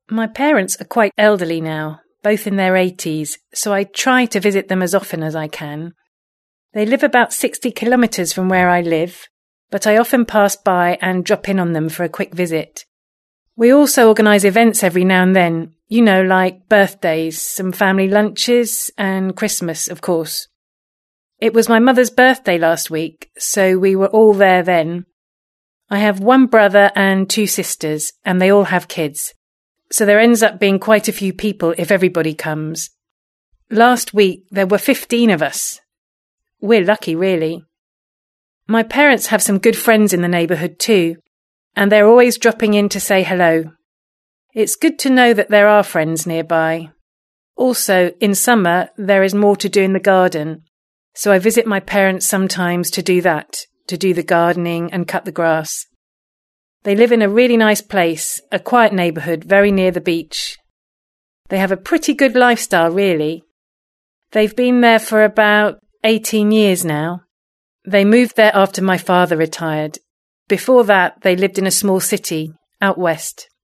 My parents are quite elderly now, both in their 80s, so I try to visit them as often as I can. They live about 60 kilometres from where I live, but I often pass by and drop in on them for a quick visit. We also organise events every now and then, like birthdays, some family lunches, and Christmas, of course. It was my mother's birthday last week, so we were all there then. I have one brother and 2 sisters, and they all have kids. So there ends up being quite a few people if everybody comes. Last week there were 15 of us. We're lucky, really. My parents have some good friends in the neighbourhood too, and they're always dropping in to say hello. It's good to know that there are friends nearby. Also, in summer, there is more to do in the garden, so I visit my parents sometimes to do that, to do the gardening and cut the grass. They live in a really nice place, a quiet neighbourhood very near the beach. They have a pretty good lifestyle, really. They've been there for about 18 years now. They moved there after my father retired. Before that, they lived in a small city, out west.